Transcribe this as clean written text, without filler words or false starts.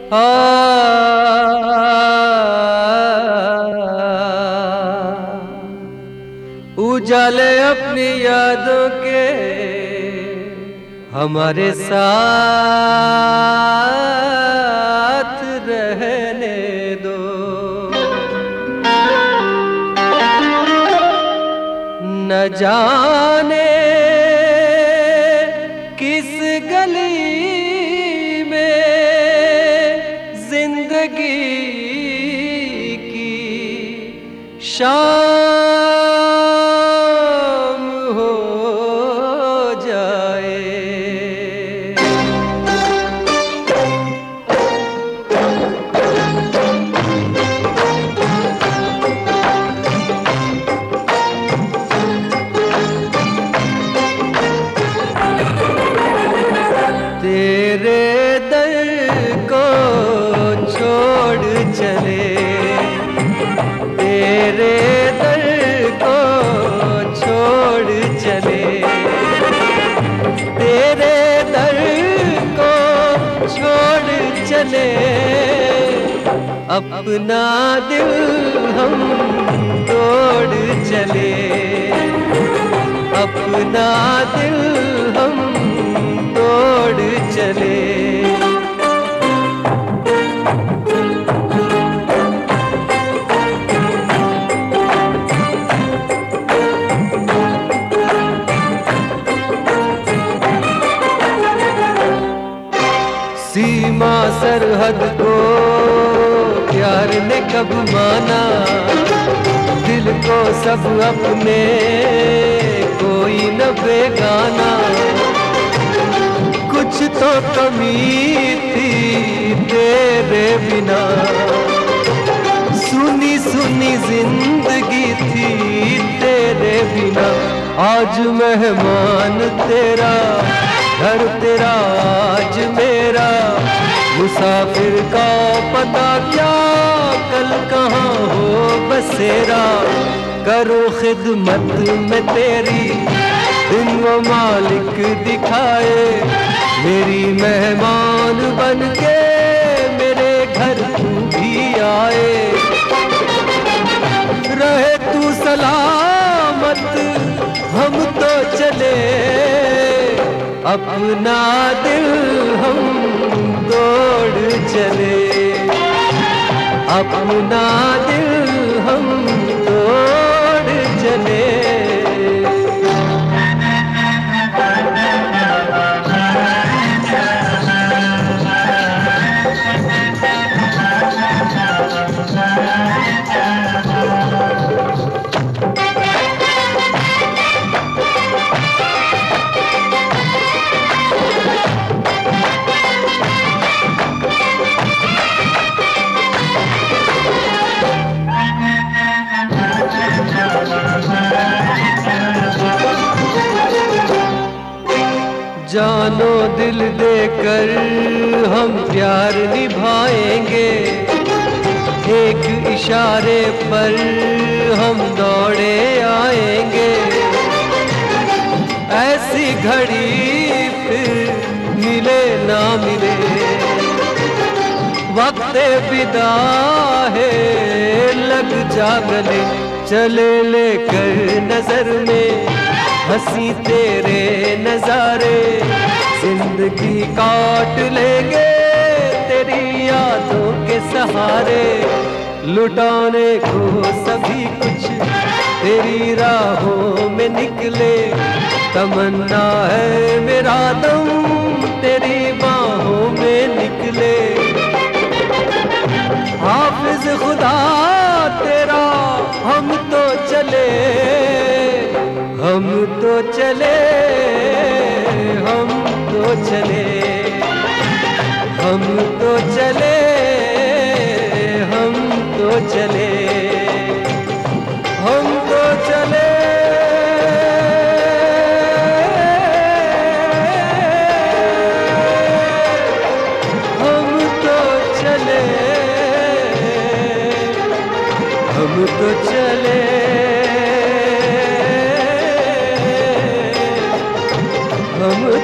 उजाले अपनी यादों के हमारे साथ रहने दो। न जाने किस गली में जिंदगी की शाम हो जाए। तेरे दर को छोड़ चले, तेरे दर को छोड़ चले, तेरे दर को छोड़ चले। अपना दिल हम तोड़ चले, अपना दिल हम तोड़ चले। सीमा सरहद को प्यार ने कब माना, दिल को सब अपने कोई न बेगाना। कुछ तो कमी थी तेरे बिना, सुनी सुनी जिंदगी थी तेरे बिना। आज मेहमान तेरा, घर तेरा आज मेरा, मुसाफिर का पता क्या कल कहाँ हो बसेरा। करो खिदमत में तेरी दिन वो मालिक दिखाए, मेरी मेहमान बन के मेरे घर तू भी आए। रहे तू सलामत हम तो चले, अपना दिल हम तोड़ चले, अपना दिल हम तोड़ चले। जानो दिल देकर हम प्यार निभाएंगे, एक इशारे पर हम दौड़े आएंगे। ऐसी घड़ी फिर मिले ना मिले, वक्त विदा है लग जा गले। चले लेकर नजर में हंसी तेरे नजारे, जिंदगी काट लेंगे तेरी यादों के सहारे। लुटाने को सभी कुछ तेरी राहों में निकले, तमन्ना है मेरा दम तेरी बाहों में निकले। हाफिज खुदा तेरा हम तो चले, हम तो चले, हम तो चले, हम तो चले, हम तो चले, हम तो चले। हम तो चले, हम तो चले, हम